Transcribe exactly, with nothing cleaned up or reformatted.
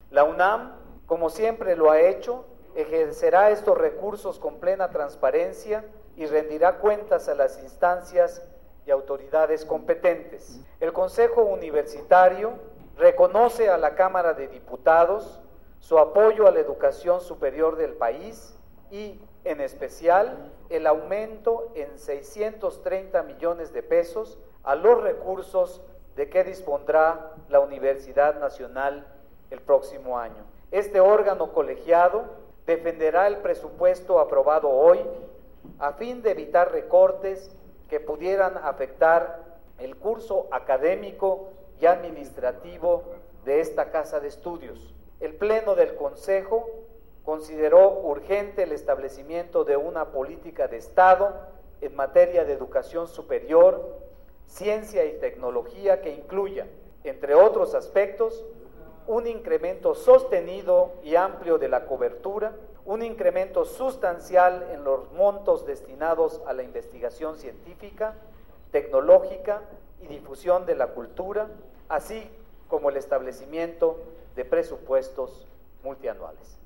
La UNAM, como siempre lo ha hecho, ejercerá estos recursos con plena transparencia y rendirá cuentas a las instancias y autoridades competentes. El Consejo Universitario reconoce a la Cámara de Diputados su apoyo a la educación superior del país y, en especial, el aumento en seiscientos treinta millones de pesos a los recursos de que dispondrá la Universidad Nacional el próximo año. Este órgano colegiado defenderá el presupuesto aprobado hoy a fin de evitar recortes que pudieran afectar el curso académico y administrativo de esta casa de estudios. El Pleno del Consejo consideró urgente el establecimiento de una política de Estado en materia de educación superior, ciencia y tecnología que incluya, entre otros aspectos, un incremento sostenido y amplio de la cobertura, un incremento sustancial en los montos destinados a la investigación científica, tecnológica y difusión de la cultura, así como el establecimiento de presupuestos multianuales.